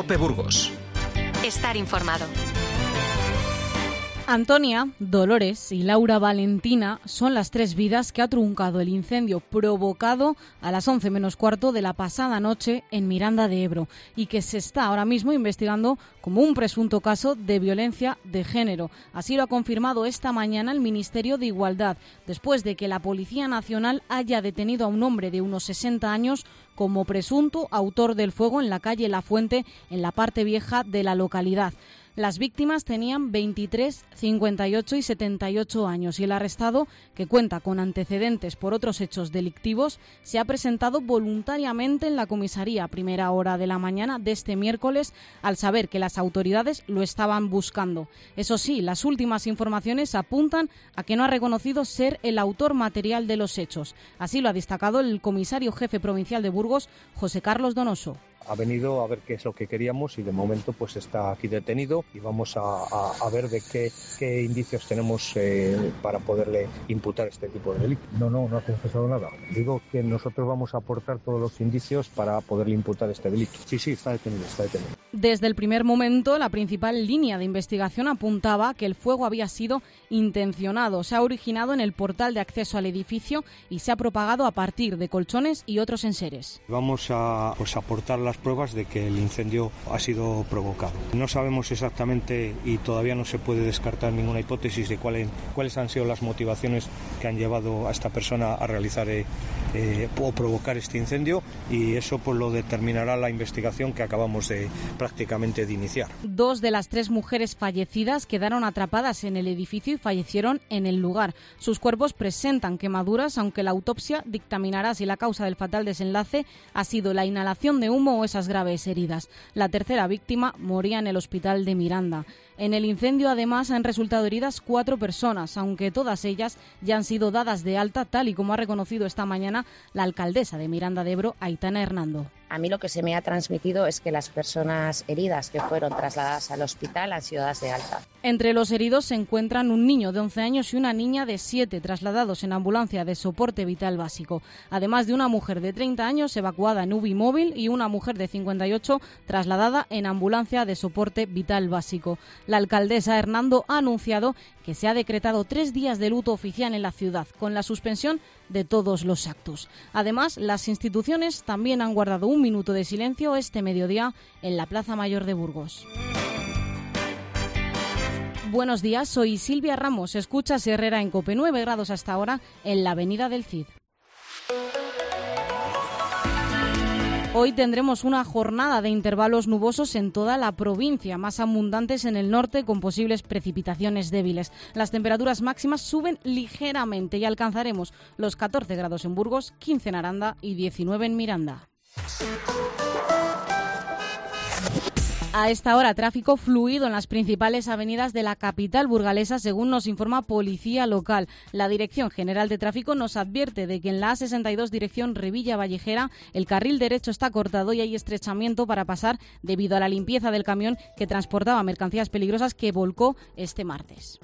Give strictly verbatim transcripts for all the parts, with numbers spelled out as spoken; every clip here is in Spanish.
COPE Burgos. Estar informado. Antonia, Dolores y Laura Valentina son las tres vidas que ha truncado el incendio provocado a las once menos cuarto de la pasada noche en Miranda de Ebro y que se está ahora mismo investigando como un presunto caso de violencia de género. Así lo ha confirmado esta mañana el Ministerio de Igualdad, después de que la Policía Nacional haya detenido a un hombre de unos sesenta años como presunto autor del fuego en la calle La Fuente, en la parte vieja de la localidad. Las víctimas tenían veintitrés, cincuenta y ocho y setenta y ocho años y el arrestado, que cuenta con antecedentes por otros hechos delictivos, se ha presentado voluntariamente en la comisaría a primera hora de la mañana de este miércoles al saber que las autoridades lo estaban buscando. Eso sí, las últimas informaciones apuntan a que no ha reconocido ser el autor material de los hechos. Así lo ha destacado el comisario jefe provincial de Burgos, José Carlos Donoso. Ha venido a ver qué es lo que queríamos y de momento pues está aquí detenido y vamos a, a, a ver de qué, qué indicios tenemos eh, para poderle imputar este tipo de delito. No, no, no ha confesado nada. Digo que nosotros vamos a aportar todos los indicios para poderle imputar este delito. Sí, sí, está detenido, está detenido. Desde el primer momento, la principal línea de investigación apuntaba que el fuego había sido intencionado. Se ha originado en el portal de acceso al edificio y se ha propagado a partir de colchones y otros enseres. Vamos a pues, aportar las pruebas de que el incendio ha sido provocado. No sabemos exactamente y todavía no se puede descartar ninguna hipótesis de cuáles, cuáles han sido las motivaciones que han llevado a esta persona a realizar eh, eh, o provocar este incendio y eso pues lo determinará la investigación que acabamos de prácticamente de iniciar. Dos de las tres mujeres fallecidas quedaron atrapadas en el edificio y fallecieron en el lugar. Sus cuerpos presentan quemaduras, aunque la autopsia dictaminará si la causa del fatal desenlace ha sido la inhalación de humo o esas graves heridas. La tercera víctima moría en el hospital de Miranda. En el incendio, además, han resultado heridas cuatro personas, aunque todas ellas ya han sido dadas de alta, tal y como ha reconocido esta mañana la alcaldesa de Miranda de Ebro, Aitana Hernando. A mí lo que se me ha transmitido es que las personas heridas que fueron trasladadas al hospital han sido dadas de alta. Entre los heridos se encuentran un niño de once años y una niña de siete, trasladados en ambulancia de soporte vital básico, además de una mujer de treinta años evacuada en U B I móvil y una mujer de cincuenta y ocho trasladada en ambulancia de soporte vital básico. La alcaldesa Hernando ha anunciado que se ha decretado tres días de luto oficial en la ciudad, con la suspensión de todos los actos. Además, las instituciones también han guardado un minuto de silencio este mediodía en la Plaza Mayor de Burgos. Buenos días, soy Silvia Ramos. Escuchas Herrera en COPE, nueve grados hasta ahora en la Avenida del Cid. Hoy tendremos una jornada de intervalos nubosos en toda la provincia, más abundantes en el norte con posibles precipitaciones débiles. Las temperaturas máximas suben ligeramente y alcanzaremos los catorce grados en Burgos, quince en Aranda y diecinueve en Miranda. A esta hora, tráfico fluido en las principales avenidas de la capital burgalesa, según nos informa Policía Local. La Dirección General de Tráfico nos advierte de que en la A sesenta y dos dirección Revilla-Vallejera el carril derecho está cortado y hay estrechamiento para pasar debido a la limpieza del camión que transportaba mercancías peligrosas que volcó este martes.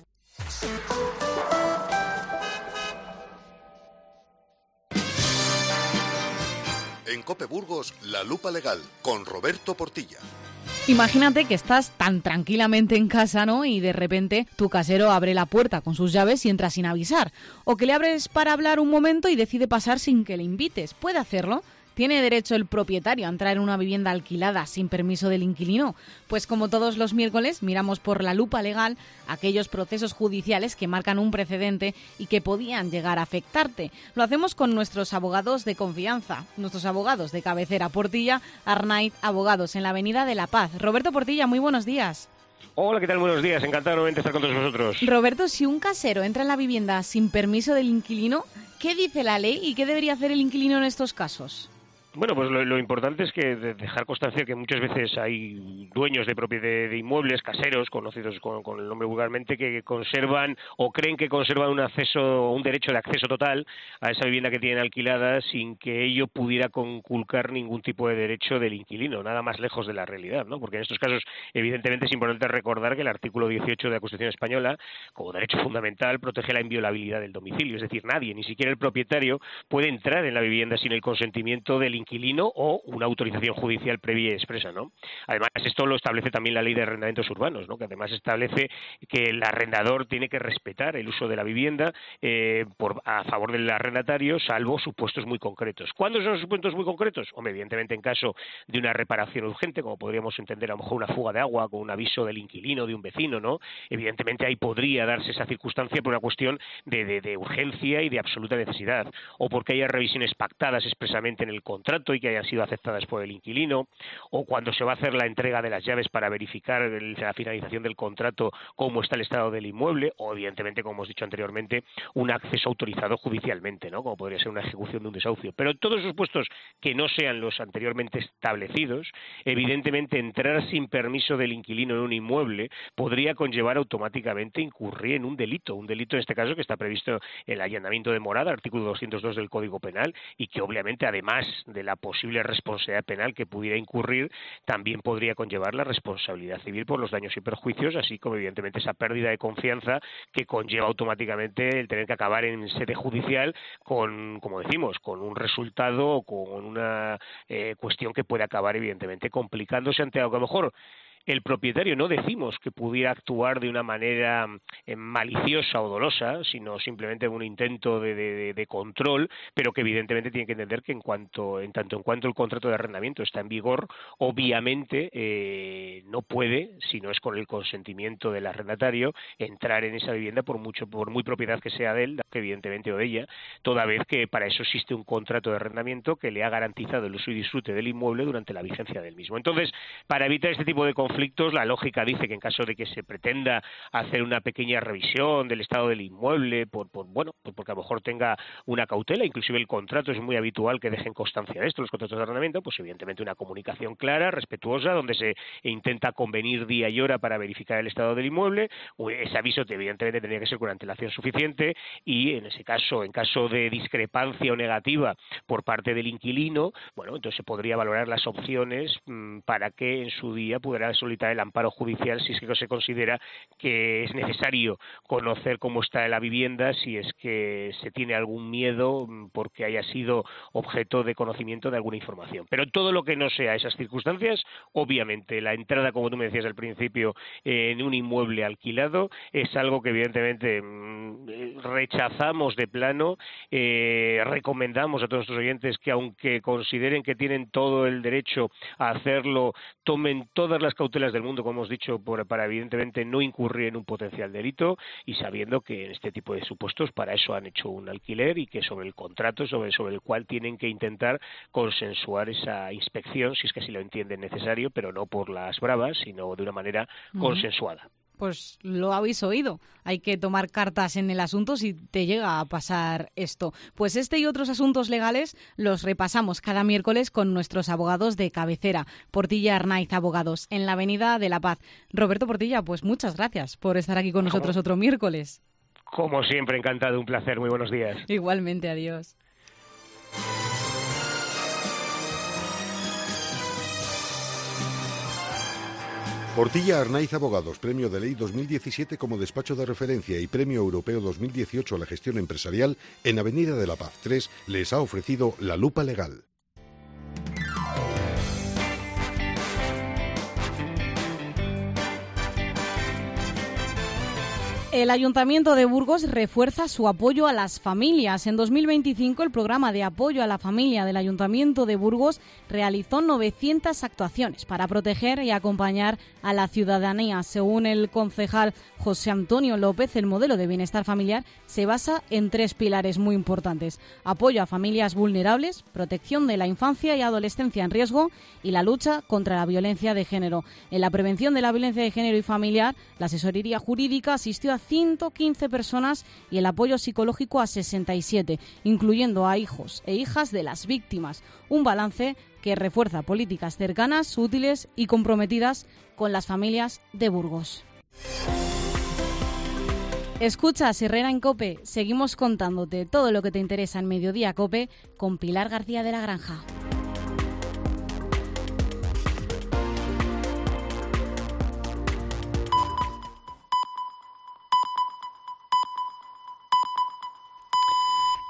En COPE Burgos, La Lupa Legal, con Roberto Portilla. Imagínate que estás tan tranquilamente en casa, ¿no? Y de repente tu casero abre la puerta con sus llaves y entra sin avisar. O que le abres para hablar un momento y decide pasar sin que le invites. ¿Puede hacerlo? ¿Tiene derecho el propietario a entrar en una vivienda alquilada sin permiso del inquilino? Pues como todos los miércoles, miramos por la lupa legal aquellos procesos judiciales que marcan un precedente y que podían llegar a afectarte. Lo hacemos con nuestros abogados de confianza, nuestros abogados de cabecera, Portilla, Arnaiz, abogados en la Avenida de la Paz. Roberto Portilla, muy buenos días. Hola, ¿qué tal? Buenos días. Encantado nuevamente de estar con todos vosotros. Roberto, si un casero entra en la vivienda sin permiso del inquilino, ¿qué dice la ley y qué debería hacer el inquilino en estos casos? Bueno, pues lo, lo importante es que dejar constancia que muchas veces hay dueños de propiedad de inmuebles, caseros, conocidos con, con el nombre vulgarmente, que conservan o creen que conservan un acceso, un derecho de acceso total a esa vivienda que tienen alquilada sin que ello pudiera conculcar ningún tipo de derecho del inquilino, nada más lejos de la realidad, ¿no? Porque en estos casos, evidentemente, es importante recordar que el artículo dieciocho de la Constitución Española, como derecho fundamental, protege la inviolabilidad del domicilio, es decir, nadie, ni siquiera el propietario, puede entrar en la vivienda sin el consentimiento del inquilino inquilino o una autorización judicial previa y expresa, ¿no? Además, esto lo establece también la Ley de Arrendamientos Urbanos, ¿no? Que además establece que el arrendador tiene que respetar el uso de la vivienda eh, por, a favor del arrendatario, salvo supuestos muy concretos. ¿Cuándo son los supuestos muy concretos? Hombre, evidentemente en caso de una reparación urgente, como podríamos entender a lo mejor una fuga de agua con un aviso del inquilino, de un vecino, ¿no? Evidentemente ahí podría darse esa circunstancia por una cuestión de, de, de urgencia y de absoluta necesidad, o porque haya revisiones pactadas expresamente en el contrato y que hayan sido aceptadas por el inquilino, o cuando se va a hacer la entrega de las llaves para verificar el, la finalización del contrato, cómo está el estado del inmueble, o evidentemente, como hemos dicho anteriormente, un acceso autorizado judicialmente, ¿no? Como podría ser una ejecución de un desahucio. Pero todos esos puestos que no sean los anteriormente establecidos, evidentemente entrar sin permiso del inquilino en un inmueble podría conllevar automáticamente incurrir en un delito, un delito en este caso que está previsto el allanamiento de morada, artículo doscientos dos del Código Penal, y que obviamente además de la posible responsabilidad penal que pudiera incurrir, también podría conllevar la responsabilidad civil por los daños y perjuicios, así como evidentemente esa pérdida de confianza que conlleva automáticamente el tener que acabar en sede judicial con, como decimos, con un resultado o con una eh, cuestión que puede acabar evidentemente complicándose ante algo que a lo mejor el propietario no decimos que pudiera actuar de una manera eh, maliciosa o dolosa, sino simplemente un intento de, de, de control, pero que evidentemente tiene que entender que en cuanto, en tanto en cuanto el contrato de arrendamiento está en vigor, obviamente eh, no puede, si no es con el consentimiento del arrendatario, entrar en esa vivienda por mucho, por muy propiedad que sea de él, que evidentemente o de ella, toda vez que para eso existe un contrato de arrendamiento que le ha garantizado el uso y disfrute del inmueble durante la vigencia del mismo. Entonces, para evitar este tipo de conflictos, conflictos, la lógica dice que en caso de que se pretenda hacer una pequeña revisión del estado del inmueble, por, por bueno, pues porque a lo mejor tenga una cautela, inclusive el contrato es muy habitual que dejen constancia de esto, los contratos de arrendamiento, pues evidentemente una comunicación clara, respetuosa, donde se intenta convenir día y hora para verificar el estado del inmueble. Ese aviso evidentemente tendría que ser con antelación suficiente y en ese caso, en caso de discrepancia o negativa por parte del inquilino, bueno, entonces se podría valorar las opciones mmm, para que en su día pudiera solicitar el amparo judicial si es que se considera que es necesario conocer cómo está la vivienda, si es que se tiene algún miedo porque haya sido objeto de conocimiento de alguna información. Pero todo lo que no sea esas circunstancias, obviamente la entrada, como tú me decías al principio, en un inmueble alquilado es algo que evidentemente rechazamos de plano. Eh, recomendamos a todos nuestros oyentes que, aunque consideren que tienen todo el derecho a hacerlo, tomen todas las cautelas del mundo, como hemos dicho, por, para evidentemente no incurrir en un potencial delito, y sabiendo que en este tipo de supuestos para eso han hecho un alquiler y que sobre el contrato sobre, sobre el cual tienen que intentar consensuar esa inspección, si es que así lo entienden necesario, pero no por las bravas, sino de una manera uh-huh. consensuada. Pues lo habéis oído. Hay que tomar cartas en el asunto si te llega a pasar esto. Pues este y otros asuntos legales los repasamos cada miércoles con nuestros abogados de cabecera. Portilla Arnaiz Abogados, en la Avenida de la Paz. Roberto Portilla, pues muchas gracias por estar aquí con nosotros como, otro miércoles. Como siempre, encantado, un placer. Muy buenos días. Igualmente, adiós. Portilla Arnaiz Abogados, Premio de Ley dos mil diecisiete como despacho de referencia y Premio Europeo dos mil dieciocho a la gestión empresarial en Avenida de la Paz tres, les ha ofrecido La Lupa Legal. El Ayuntamiento de Burgos refuerza su apoyo a las familias. En dos mil veinticinco, el programa de apoyo a la familia del Ayuntamiento de Burgos realizó novecientas actuaciones para proteger y acompañar a la ciudadanía. Según el concejal José Antonio López, el modelo de bienestar familiar se basa en tres pilares muy importantes: apoyo a familias vulnerables, protección de la infancia y adolescencia en riesgo y la lucha contra la violencia de género. En la prevención de la violencia de género y familiar, la asesoría jurídica asistió a ciento quince personas y el apoyo psicológico a sesenta y siete, incluyendo a hijos e hijas de las víctimas. Un balance que refuerza políticas cercanas, útiles y comprometidas con las familias de Burgos. Escuchas Herrera en COPE. Seguimos contándote todo lo que te interesa en Mediodía COPE con Pilar García de la Granja.